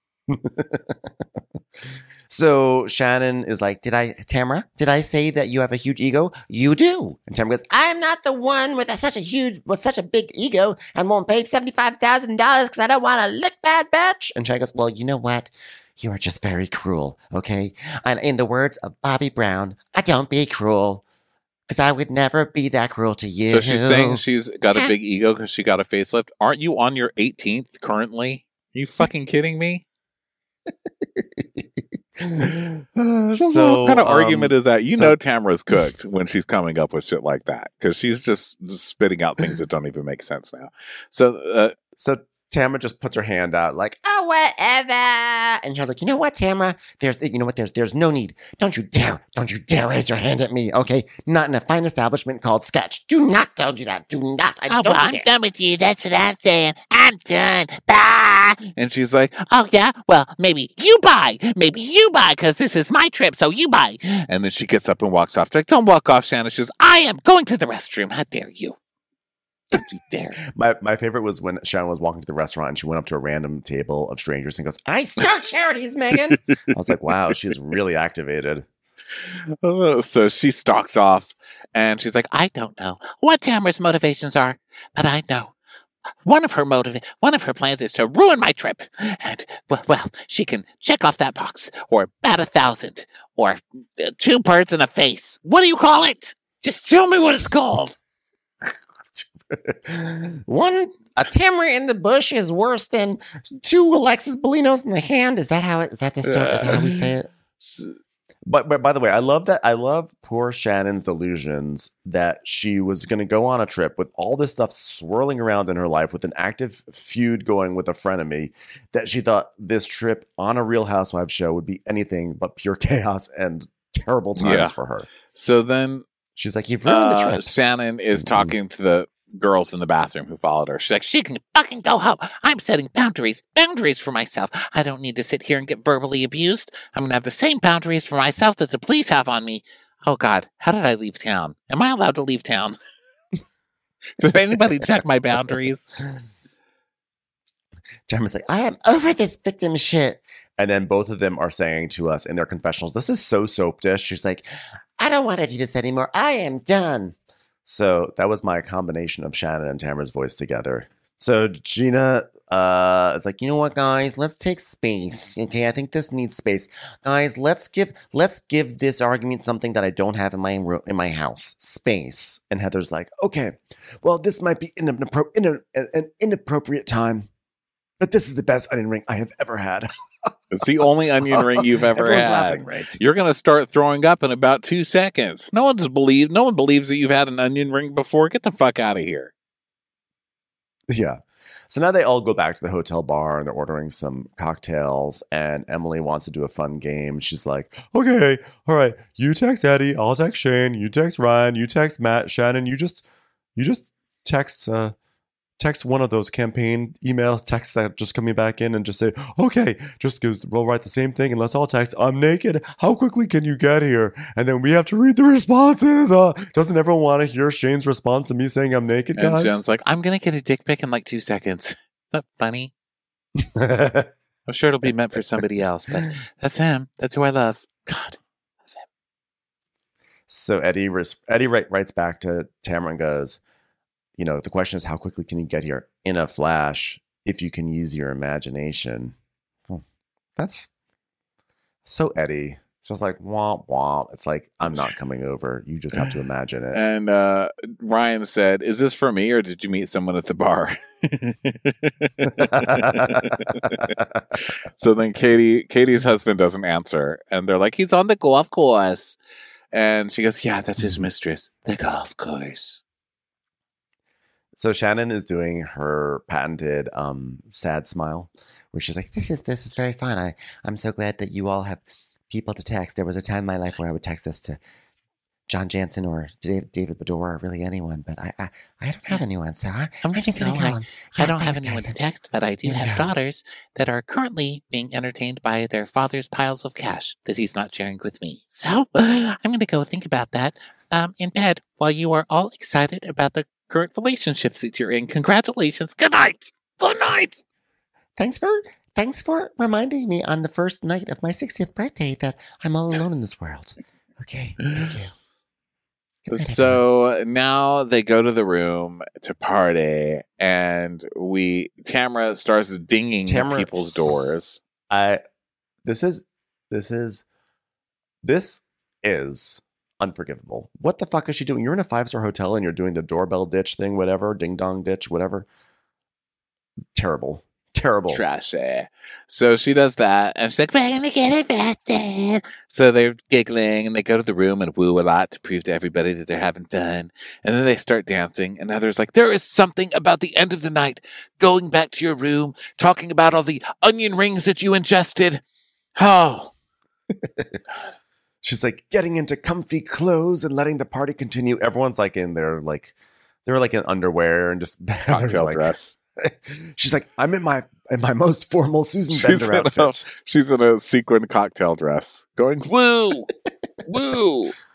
So Shannon is like, did I, Tamara, did I say that you have a huge ego? You do. And Tamara goes, I'm not the one with a, such a huge, with such a big ego and won't pay seventy-five thousand dollars because I don't want to lick bad bitch. And Shannon goes, well, you know what? You are just very cruel, okay? And in the words of Bobby Brown, I don't be cruel because I would never be that cruel to you. So she's saying she's got a big ego because she got a facelift. Aren't you on your eighteenth currently? Are you fucking kidding me? So, what kind of um, argument is that? You so- know Tamara's cooked when she's coming up with shit like that because she's just, just spitting out things that don't even make sense now. So, uh, So Tamara just puts her hand out like, Oh, whatever. And she was like, you know what, Tamara? There's, you know what? There's, there's no need. Don't you dare, don't you dare raise your hand at me, okay? Not in a fine establishment called Sketch. Do not don't do that. Do not. I Oh, don't well, I'm dare. done with you. That's what I'm saying. I'm done. Bye. and she's like, Oh, yeah? Well, maybe you buy. Maybe you buy because this is my trip, so you buy. and then she gets up and walks off. She's like, don't walk off, Shannon. She says, I am going to the restroom. How dare you? Don't you dare. My my favorite was when Shannon was walking to the restaurant and she went up to a random table of strangers and goes, I start charities, Megan. I was like, wow, she's really activated. Oh, so she stalks off and she's like, I don't know what Tamara's motivations are, but I know one of her motiv- one of her plans is to ruin my trip. And, well, well, she can check off that box, or bat a thousand, or uh, two birds in a face. What do you call it? Just tell me what it's called. One, a Tamara in the bush is worse than two Alexis Bolinos in the hand. Is that how it, is that the story? Is that how we say it? But, but by the way, I love that. I love poor Shannon's delusions that she was going to go on a trip with all this stuff swirling around in her life, with an active feud going with a frenemy, that she thought this trip on a Real Housewives show would be anything but pure chaos and terrible times Yeah. for her. so then She's like, you've ruined the uh, trip. Shannon is talking to the girls in the bathroom who followed her. She's like, She can fucking go home. I'm setting boundaries, boundaries for myself. I don't need to sit here and get verbally abused. I'm going to have the same boundaries for myself that the police have on me. Oh, God, how did I leave town? Am I allowed to leave town? Did anybody check my boundaries? Tamara's like, I am over this victim shit. And then both of them are saying to us in their confessionals, this is so soap dish. She's like, I don't want to do this anymore. I am done. so that was my combination of Shannon and Tamara's voice together. So Gina uh, is like, you know what, guys, let's take space. Okay, I think this needs space. Guys, let's give let's give this argument something that I don't have in my ro- in my house. Space. And Heather's like, okay, well, this might be an, inappro- in an inappropriate time, but this is the best onion ring I have ever had. it's the only onion ring you've ever Everyone's had. laughing, right? You're going to start throwing up in about two seconds. No one's believe. No one believes that you've had an onion ring before. Get the fuck out of here. Yeah. So now they all go back to the hotel bar and they're ordering some cocktails, and Emily wants to do a fun game. She's like, okay, all right, you text Eddie, I'll text Shane, you text Ryan, you text Matt, Shannon, you just you just text uh text one of those campaign emails, texts that just coming back in, and just say, okay, just go, we'll write the same thing and let's all text, I'm naked, how quickly can you get here? And then we have to read the responses. Uh, doesn't everyone want to hear Shane's response to me saying I'm naked, And guys? Jen's like, I'm going to get a dick pic in like two seconds. Is that funny? I'm I'm sure it'll be meant for somebody else, but that's him. That's who I love. God, that's him. So Eddie res- Eddie write, writes back to Tamara and goes, you know, the question is, how quickly can you get here? In a flash, if you can use your imagination. Hmm. That's so Eddie. So it's like, wah, wah. It's like, I'm not coming over. You just have to imagine it. and uh, Ryan said, is this for me or did you meet someone at the bar? So then Katie, Katie's husband doesn't answer. And they're like, he's on the golf course. And she goes, yeah, that's his mistress. The golf course. So Shannon is doing her patented um, sad smile, where she's like, This is this is very fun. I, I'm so glad that you all have people to text. There was a time in my life where I would text this to John Jansen or David, David Bador or really anyone, but I I, I don't have anyone, so I, I'm I just just gonna going. call him. I Yeah, don't have thanks, anyone guys. to text, but I do have Yeah. daughters that are currently being entertained by their father's piles of cash that he's not sharing with me. So I'm going to go think about that um, in bed while you are all excited about the current relationships that you're in. Congratulations. Good night. Good night. Thanks for thanks for reminding me on the first night of my sixtieth birthday that I'm all alone in this world. Okay, thank you. Good night, everyone. So now they go to the room to party, and we Tamara starts dinging Tamara- people's doors. I, this is, this is, this is unforgivable. What the fuck is she doing? You're in a five-star hotel and you're doing the doorbell ditch thing, whatever, ding dong ditch, whatever. Terrible. Terrible. Trashy. So she does that, and she's like, we're gonna get it back then. So they're giggling, and they go to the room and woo a lot to prove to everybody that they're having fun. And then they start dancing, and Heather's like, there is something about the end of the night, going back to your room, talking about all the onion rings that you ingested. Oh. She's like getting into comfy clothes and letting the party continue. Everyone's like in their like, they're like in underwear and just Cocktail like, dress. She's like, I'm in my in my most formal Susan She's Bender in, a, outfit. she's in a sequin cocktail dress, going, woo, woo.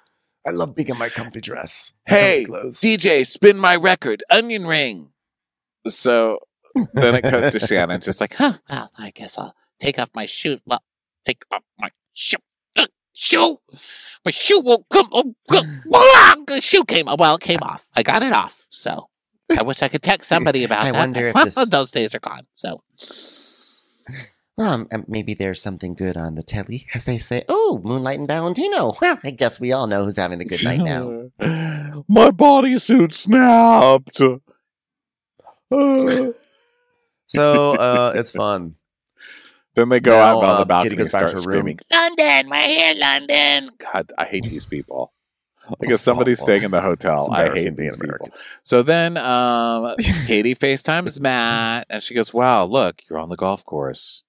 I love being in my comfy dress. Hey, comfy clothes. D J, spin my record, Onion Ring. So then it goes to Shannon, just like, huh, Well, I guess I'll take off my shoe. Well, take off my shoe. Uh, shoe? My shoe won't come. Oh, oh, the shoe came. Well, it came off. I got it off. So I wish I could text somebody about I that. wonder if Well, this- those days are gone. So Well, um, maybe there's something good on the telly, as they say. Oh, Moonlight and Valentino. Well, I guess we all know who's having the good night now. my bodysuit snapped. Uh. So uh, it's fun. Then they go Now, out on uh, the balcony Katie and goes back start to her room. screaming. London, we're here, London. God, I hate these people. Like if somebody's awful. staying in the hotel, It's I embarrassing hate being these people. American. So then um, Katie FaceTimes Matt, and she goes, wow, look, you're on the golf course.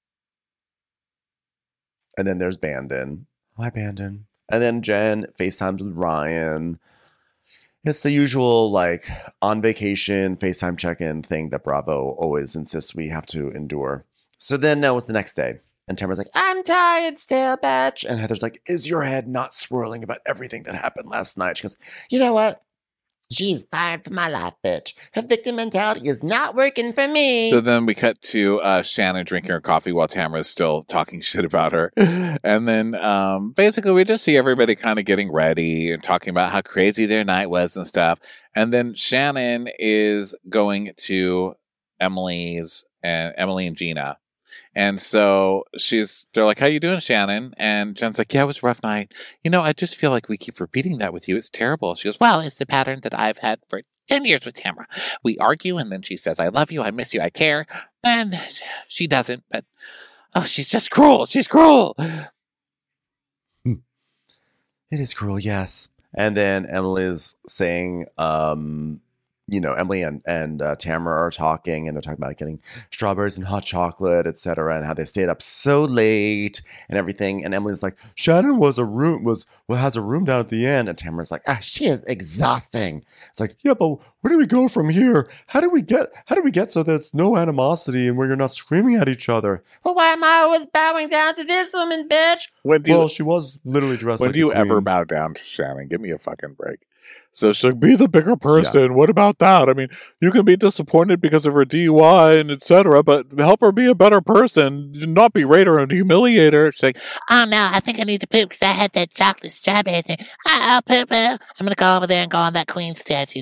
And then there's Bandon. Hi, Bandon. And then Jen FaceTimes with Ryan. It's the usual, like, on vacation FaceTime check-in thing that Bravo always insists we have to endure. So then now it's the next day. And Tamara's like, I'm tired still, bitch. And Heather's like, is your head not swirling about everything that happened last night? She goes, You know what? She's fired from my life, bitch. Her victim mentality is not working for me. So then we cut to uh, Shannon drinking her coffee while Tamara's still talking shit about her. And then um, basically we just see everybody kind of getting ready and talking about how crazy their night was and stuff. And then Shannon is going to Emily's and Emily and Gina. And so she's, they're like, how you doing, Shannon? And Jen's like, yeah, it was a rough night. You know, I just feel like we keep repeating that with you. It's terrible. She goes, well, it's the pattern that I've had for ten years with Tamara. We argue, and then she says, I love you, I miss you, I care. And she doesn't, but, oh, she's just cruel. She's cruel. it is cruel, yes. And then Emily's saying, um, you know, Emily and, and uh, Tamara are talking, and they're talking about getting strawberries and hot chocolate, et cetera, and how they stayed up so late and everything. And Emily's like, Shannon was a room was well has a room down at the end, and Tamara's like, ah, she is exhausting. it's like, yeah, but where do we go from here? How do we get how do we get so there's no animosity and where you're not screaming at each other? Well, why am I always bowing down to this woman, bitch? When do you, Well, she was literally dressed when like do you a ever queen. bow down to Shannon? Give me a fucking break. So she's like, be the bigger person. What about that? I mean, you can be disappointed because of her D U I and et cetera, but help her be a better person, not berate her and humiliate her. She's like, Oh no, I think I need to poop because I had that chocolate strawberry thing. I'll poop. I'm gonna go over there and go on that queen statue.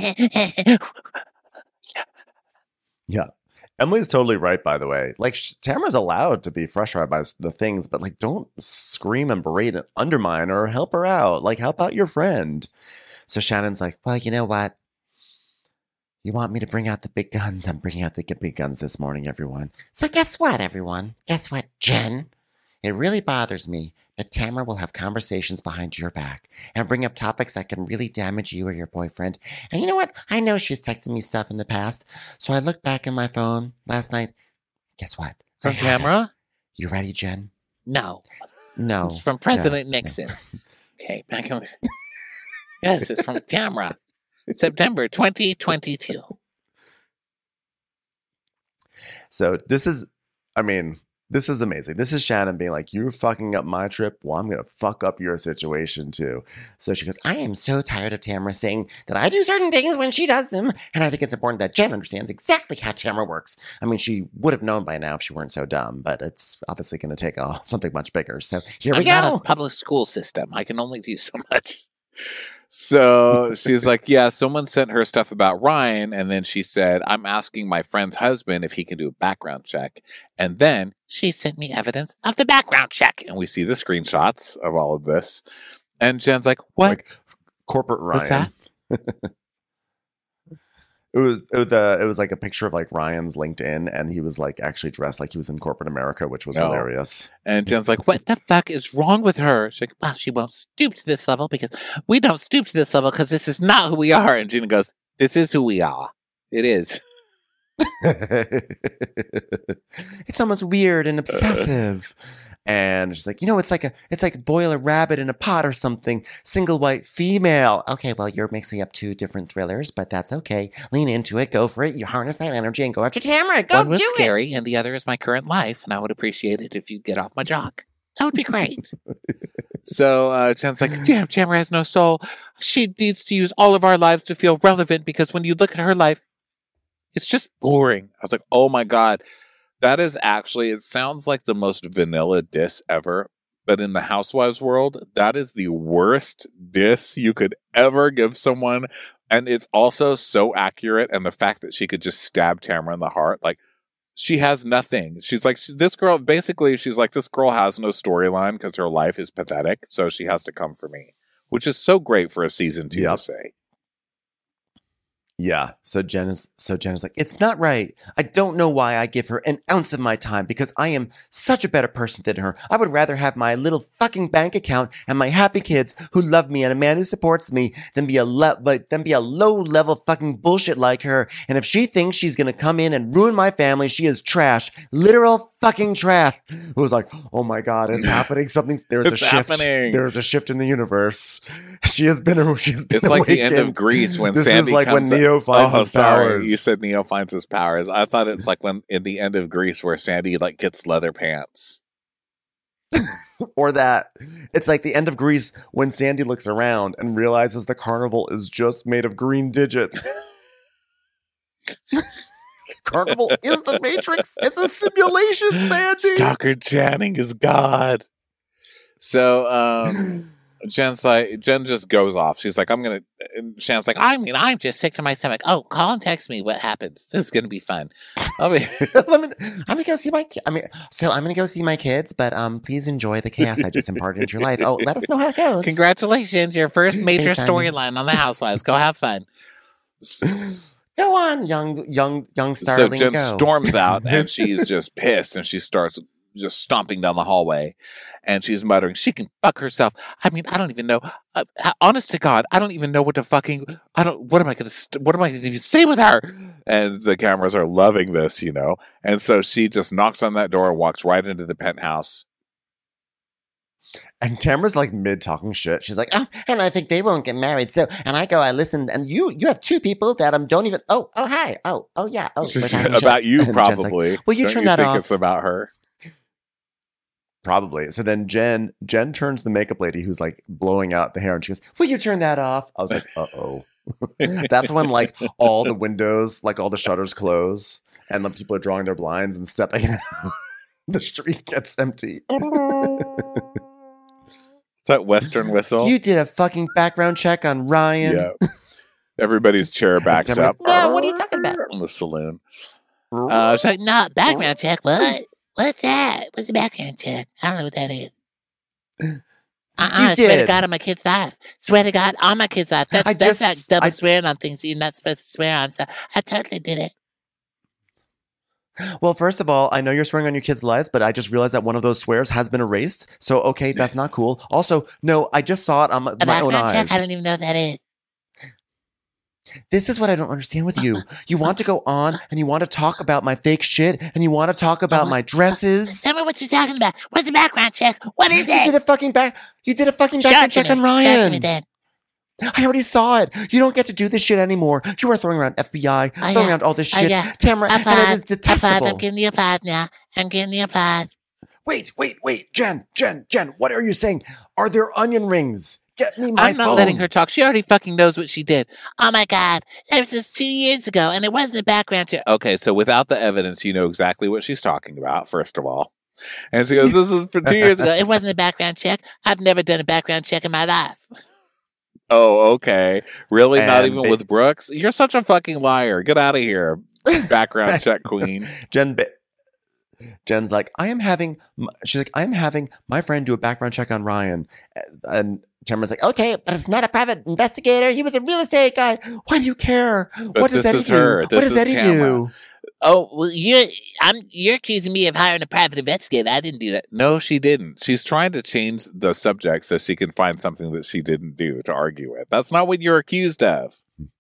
Yeah. Emily's totally right, by the way. Like, sh- Tamara's allowed to be frustrated by s- the things, but, like, don't scream and berate and undermine her or help her out. Like, help out your friend. So Shannon's like, Well, you know what? You want me to bring out the big guns? I'm bringing out the big guns this morning, everyone. So guess what, everyone? Guess what, Jen? It really bothers me that Tamara will have conversations behind your back and bring up topics that can really damage you or your boyfriend. And you know what? I know she's texted me stuff in the past. So I looked back in my phone last night. Guess what? From I have it. Tamara? You ready, Jen? No. No. It's from President no, Nixon. Okay, back on. Yes, it's from Tamara. September twenty twenty-two. so this is, I mean, this is amazing. This is Shannon being like, you're fucking up my trip. Well, I'm going to fuck up your situation too. So she goes, I am so tired of Tamara saying that I do certain things when she does them. And I think it's important that Jen understands exactly how Tamara works. I mean, she would have known by now if she weren't so dumb, but it's obviously going to take uh, something much bigger. So here I'm we not go. a public school system. I can only do so much. so she's like, yeah, someone sent her stuff about Ryan. And then she said, I'm asking my friend's husband if he can do a background check. And then She sent me evidence of the background check. and we see the screenshots of all of this. And Jen's like, what? like, corporate What's Ryan. It was it was, uh, it was like a picture of like Ryan's LinkedIn, and he was like actually dressed like he was in corporate America, which was No. hilarious. And Jen's like, what the fuck is wrong with her? She's like, Well, she won't stoop to this level because we don't stoop to this level because this is not who we are. and Gina goes, this is who we are. It is. It's almost weird and obsessive. And she's like, you know, it's like a it's like boil a rabbit in a pot or something. Single white female. Okay, well, you're mixing up two different thrillers, but that's okay. Lean into it. Go for it. You harness that energy and go after Tamara. Go One was do scary it. and the other is my current life, and I would appreciate it if you'd get off my jock. That would be great. So uh, Jen's like, damn, Tamara has no soul. She needs to use all of our lives to feel relevant because when you look at her life, it's just boring. I was like, oh my God. That is actually, it sounds like the most vanilla diss ever. But in the Housewives world, that is the worst diss you could ever give someone. And it's also so accurate. And the fact that she could just stab Tamara in the heart, like, she has nothing. She's like, this girl, basically, she's like, this girl has no storyline because her life is pathetic. So she has to come for me, which is so great for a season two Yep. to say. Yeah. So Jen is so Jen is like, it's not right. I don't know why I give her an ounce of my time because I am such a better person than her. I would rather have my little fucking bank account and my happy kids who love me and a man who supports me than be a le- but than be a low level fucking bullshit like her. And if she thinks she's gonna come in and ruin my family, she is trash. Literal fucking trash. It was like, oh my God, it's happening. Something there's It's a shift. happening. There's a shift in the universe. She has been she has been It's like the end of awakened. Grease when This Sandy is like when comes Neo finds oh, his sorry. powers. You said Neo finds his powers. I thought it's like when in the end of Grease where Sandy like gets leather pants. Or that it's like the end of Grease when Sandy looks around and realizes the carnival is just made of green digits. Carnival is the Matrix. It's a simulation, Sandy. Stalker Channing is God. So um Jen's like, Jen just goes off. She's like, I'm gonna. And Shannon's like, I mean, I'm just sick to my stomach. Oh, call and text me what happens. This is going to be fun. I mean, Let me- I'm gonna go see my. ki- I mean, so I'm gonna go see my kids, but um, please enjoy the chaos I just imparted into your life. Oh, let us know how it goes. Congratulations, your first major FaceTime. storyline on The Housewives. Go have fun. Go on, young, young, young so starling. Jen go. storms out and she's just pissed and she starts just stomping down the hallway and she's muttering, she can fuck herself. I mean, I don't even know. Uh, honest to God, I don't even know what to fucking, I don't, what am I going to, st- what am I going to say with her? And the cameras are loving this, you know? And so she just knocks on that door and walks right into the penthouse. And Tamara's like mid talking shit. She's like, oh, and I think they won't get married. So, and I go, I listen, and you, you have two people that um don't even. Oh, oh, hi. Oh, oh yeah. Oh, we're talking about shit. you, And Jen's like, probably. will you Don't turn you that think off? It's about her. Probably. So then Jen, Jen turns to the makeup lady who's like blowing out the hair, and she goes, "Will you turn that off?" I was like, "Uh oh." That's when like all the windows, like all the shutters close, and the people are drawing their blinds and stepping out. The street gets empty. Is that Western Whistle? You did a fucking background check on Ryan. Yeah. Everybody's chair backs Tamara- up. No, what are you talking about? In the saloon. Uh, She's like, no, background check. What? What's that? What's the background check? I don't know what that is. Uh-uh, You I swear to did. God on my kid's life. Swear to God on my kid's life. That's, I that's just- not double I- swearing on things you're not supposed to swear on. So I totally did it. Well, first of all, I know you're swearing on your kids' lives, but I just realized that one of those swears has been erased. So, okay, that's not cool. Also, no, I just saw it on my, A my own background check? I eyes. don't even know what that is. This is what I don't understand with you. You want to go on and you want to talk about my fake shit and you want to talk about my dresses. Tell me what you're talking about. What's the background check? What is You did it? a fucking back. You did a fucking Show background it to check me. on Show it to Ryan. me then. I already saw it. You don't get to do this shit anymore. You are throwing around F B I, Oh, throwing yeah. around all this Oh, shit, yeah. Tamara, and it Applaud. is detestable. Applaud. I'm getting the applaud now. I'm getting the applaud. Wait, wait, wait, Jen, Jen, Jen. What are you saying? Are there onion rings? Get me my I'm not phone. letting her talk. She already fucking knows what she did. Oh my God. That was just two years ago, and it wasn't a background check. Okay, so without the evidence, you know exactly what she's talking about, first of all. And she goes, this is for two years ago. It wasn't a background check. I've never done a background check in my life. Oh, okay. Really? Not And even ba- with Brooks? You're such a fucking liar. Get out of here, background check queen. Jen, ba- Jen's like, I am having. m- She's like, I am having my friend do a background check on Ryan, and Tamara's like, okay, but it's not a private investigator. He was a real estate guy. Why do you care? But what does this Eddie is do? her. What This does is Eddie Tamara. do? Oh, well, you're, I'm, you're accusing me of hiring a private investigator. I didn't do that. No, she didn't. She's trying to change the subject so she can find something that she didn't do to argue with. That's not what you're accused of.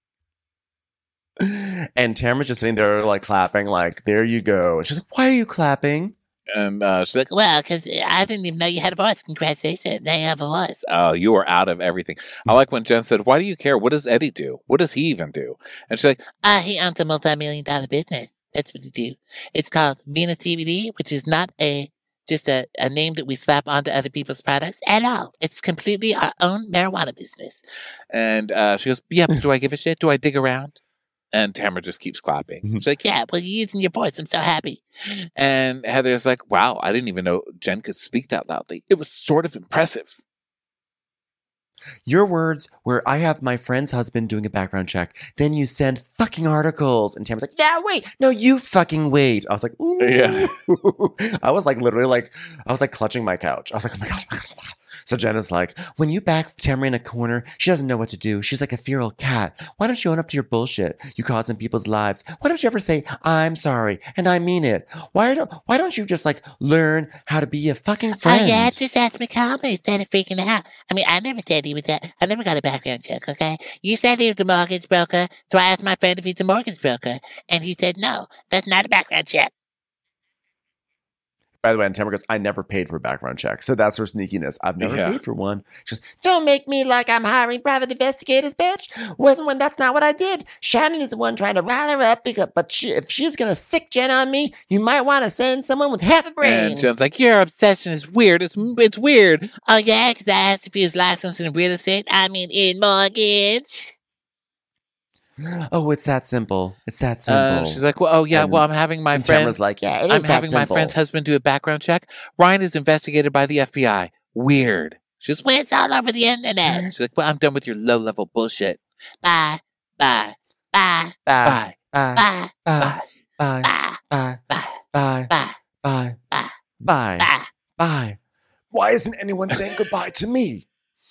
And Tamara's just sitting there, like clapping, like, there you go. And she's like, why are you clapping? And uh, she's like, Well, because I didn't even know you had a voice. Congratulations. Now you have a voice. oh, you are out of everything. I like when Jen said, why do you care? What does Eddie do? What does he even do? And she's like, Uh, he owns a multi-million dollar business. That's what he do. It's called Venus T V D, which is not a just a, a name that we slap onto other people's products at all. It's completely our own marijuana business. And uh, she goes, yeah, but do I give a shit? Do I dig around? And Tamara just keeps clapping. Mhm. She's like, Yeah, well, you're using your voice. I'm so happy. and Heather's like, wow, I didn't even know Jen could speak that loudly. It was sort of impressive. Your words were, I have my friend's husband doing a background check. Then you send fucking articles. And Tamara's like, yeah, wait. No, you fucking wait. I was like, ooh. Yeah. I was like, literally like, I was like clutching my couch. I was like, oh my God. Oh my God, oh my God. So Jenna's like, when you back Tamara in a corner, she doesn't know what to do. She's like a feral cat. Why don't you own up to your bullshit? You causing people's lives. Why don't you ever say, I'm sorry, and I mean it? Why don't Why don't you just like learn how to be a fucking friend? Oh, yeah, just ask me calmly instead of freaking out. I mean, I never said he was that. I never got a background check, okay? You said he was the mortgage broker, so I asked my friend if he's the mortgage broker, and he said no. That's not a background check. By the way, and Tamara goes, I never paid for a background check. So that's her sneakiness. I've never Yeah. paid for one. She goes, don't make me like I'm hiring private investigators, bitch. When, when that's not what I did. Shannon is the one trying to rile her up. Because, but she, if she's going to sick Jen on me, you might want to send someone with half a brain. And Jen's like, your obsession is weird. It's it's weird. Oh, yeah, because I asked if he was licensed in real estate. I mean, in mortgage. Oh, it's that simple. It's that simple. Uh, she's like, well, oh, yeah, And- well, I'm having my and friend. Tamara's like, yeah, it is I'm that having my simple. friend's husband do a background check. Ryan is investigated by the F B I. Weird. She's Well, it's all over the internet. She's like, well, I'm done with your low level bullshit. Bye, bye, bye, Bye, Bye. bye, bye, bye, bye, bye, bye, bye, bye, bye, bye, bye, bye. bye. Why isn't anyone saying goodbye to me?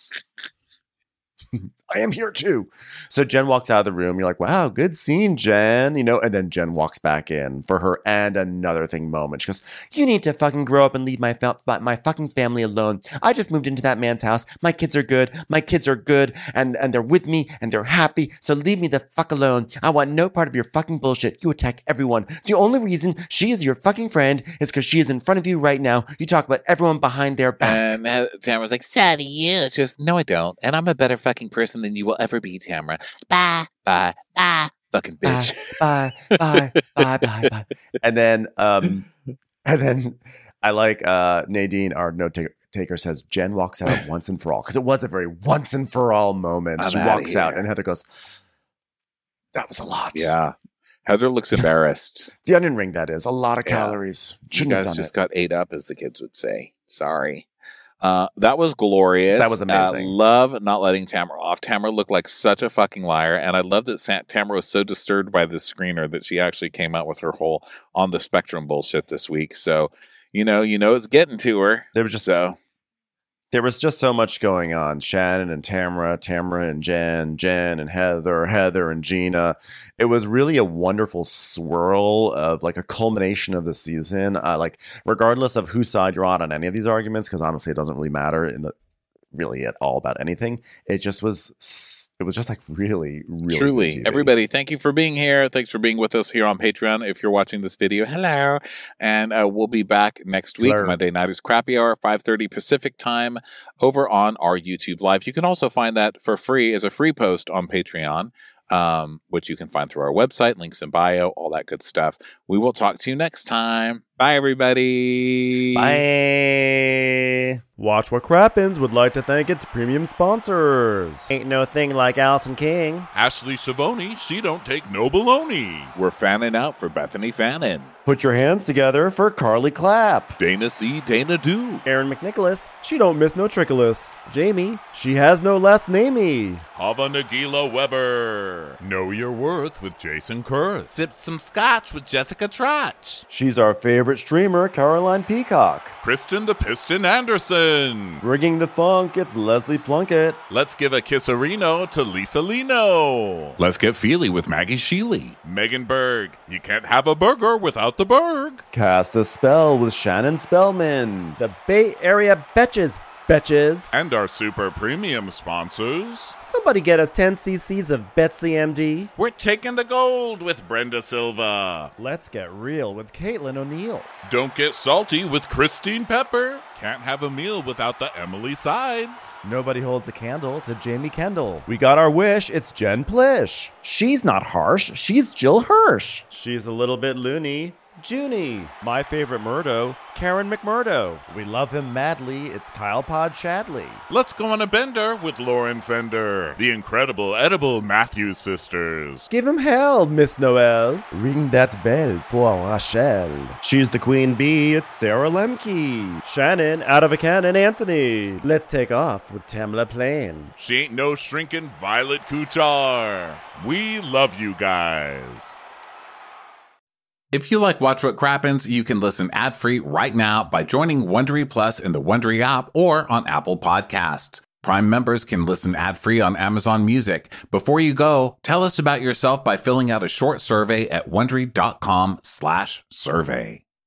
I am here too. So Jen walks out of the room. You're like, wow, good scene, Jen. You know, and then Jen walks back in for her and another thing moment. She goes, you need to fucking grow up and leave my fa- my fucking family alone. I just moved into that man's house. My kids are good. My kids are good. And, and they're with me and they're happy. So leave me the fuck alone. I want no part of your fucking bullshit. You attack everyone. The only reason she is your fucking friend is because she is in front of you right now. You talk about everyone behind their back. And uh, Tamara's like, So do you. she goes, no, I don't. And I'm a better fucking person than you will ever be, Tamara. Bye, Bye. bye. Fucking Bye, bitch. bye, bye, bye, bye, bye. And then, um, and then I like uh, Nadine, our note taker, taker, says Jen walks out once and for all because it was a very once and for all moment. I'm she outta walks out, here. and Heather goes, "That was a lot." Yeah. Heather looks embarrassed. The onion ring. That is a lot of Yeah. calories. You Shouldn't have guys done just it. got ate up, as the kids would say. Sorry. Uh, that was glorious. That was amazing. Uh, love not letting Tamara off. Tamara looked like such a fucking liar, and I love that Sa- Tamara was so disturbed by the screener that she actually came out with her whole on the spectrum bullshit this week. So, you know, you know, it's getting to her. There was just So there was just so much going on. Shannon and Tamara, Tamara and Jen, Jen and Heather, Heather and Gina. It was really a wonderful swirl of like a culmination of the season. Uh, like regardless of whose side you're on on any of these arguments, because honestly, it doesn't really matter in the really at all about anything. It just was. s- It was just like really, really truly, good T V. everybody, thank you for being here. Thanks for being with us here on Patreon. If you're watching this video, hello. And uh, we'll be back next week. Hello. Monday night is Crappy Hour, five thirty Pacific time over on our YouTube Live. You can also find that for free as a free post on Patreon, um, which you can find through our website, links in bio, all that good stuff. We will talk to you next time. Bye, everybody. Bye. Watch What Crappens would like to thank its premium sponsors. Ain't no thing like Allison King. Ashley Savoni, she don't take no baloney. We're fanning out for Bethany Fannin. Put your hands together for Carly Clapp. Dana C. Dana Do. Aaron McNicholas, she don't miss no trickolas. Jamie, she has no last namey. Hava Nagila Weber. Know Your Worth with Jason Kurth. Sip some scotch with Jessica Trotch. She's our favorite streamer, Caroline Peacock. Kristen the Piston Anderson. Rigging the funk, it's Leslie Plunkett. Let's give a kisserino to Lisa Lino. Let's get feely with Maggie Sheely. Megan Berg. You can't have a burger without the Berg. Cast a spell with Shannon Spellman. The Bay Area Betches. Betches. And our super premium sponsors. Somebody get us ten cc's of Betsy M D. We're taking the gold with Brenda Silva. Let's get real with Caitlin O'Neill. Don't get salty with Christine Pepper. Can't have a meal without the Emily Sides. Nobody holds a candle to Jamie Kendall. We got our wish, it's Jen Plish. She's not harsh, she's Jill Hirsch. She's a little bit loony. Junie. My favorite Murdo, Karen McMurdo. We love him madly. It's Kyle Pod Shadley. Let's go on a bender with Lauren Fender. The incredible edible Matthews sisters. Give him hell, Miss Noel. Ring that bell for Rachel. She's the queen bee. It's Sarah Lemke. Shannon, out of a cannon, Anthony. Let's take off with Tamla Plain. She ain't no shrinking Violet Kuchar. We love you guys. If you like Watch What Crappens, you can listen ad-free right now by joining Wondery Plus in the Wondery app or on Apple Podcasts. Prime members can listen ad-free on Amazon Music. Before you go, tell us about yourself by filling out a short survey at Wondery.com slash survey.